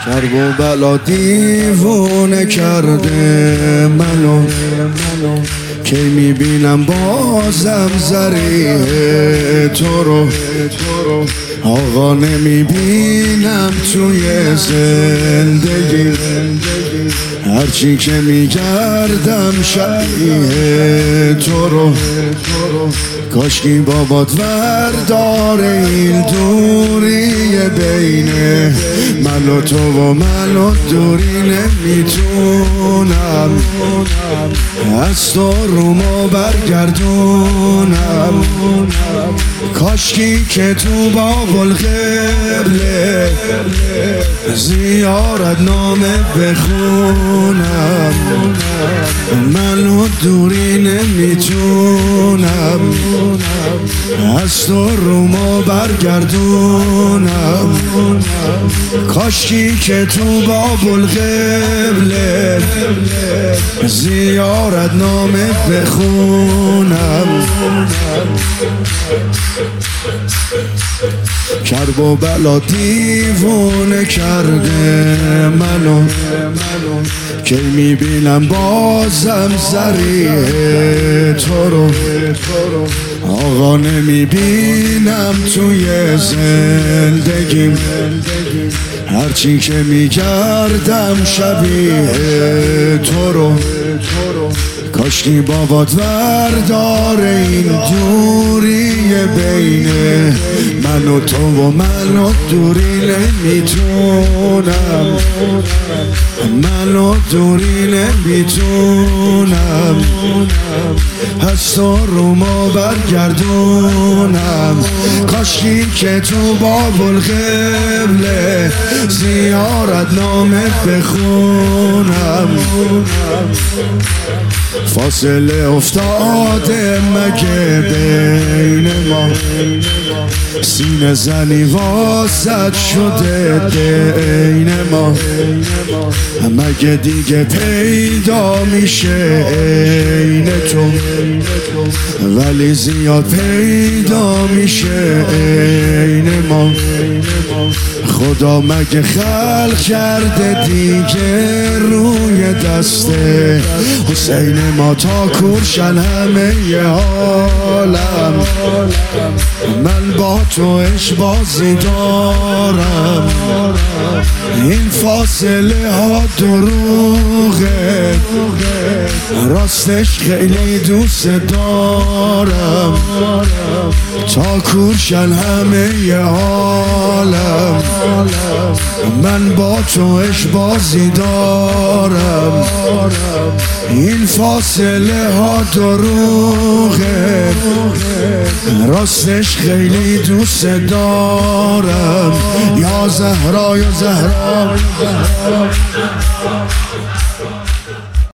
کرب و بلا دیوونه کرده منو، کی میبینم بازم زریح تو رو. آقا نمیبینم توی زندگی، هرچی که میگردم شبیه تو رو. کاشکی بابات وردار این دوری بین من و تو و من و دوری نمیتونم از تو رومو برگردونم. کاشکی که تو بابل قبله زیارت نامه بخونم. من و دوری نمیتونم از تو رومو برگردونم. کاشکی که تو بابل قبله زیارت نامه بخونم. کرب و بلا دیوونه کرده منو، کی میبینم بازم زریح تو رو. آقا نمیبینم توی زندگیم، هرچی که میگردم شبیه تو رو. کاشکی بابات وردار این دوری بین من و تو و من و دوری نمیتونم. من و دوری نمیتونم از تو رومو برگردونم. کاشکی که تو بابل قبله زیارت نامه بخونم. فاصله افتاده مگه بین ما، سینه زنی واسط شده دین ما. مگه دیگه پیدا میشه عین تو، ولی زیاد پیدا میشه عین ما. خدا مگه خلق کرده دیگه روی دسته حسین ما تا کورشن همه ی عالم. من با تو عشق بازی دارم، این فاصله ها دروغه، راستش خیلی دوست دارم. تا کورشن همه ی عالم، من با تو عشق بازی دارم. این فاصله ها دروغه، راستش خیلی دوست دارم. یا زهرا یا زهرا.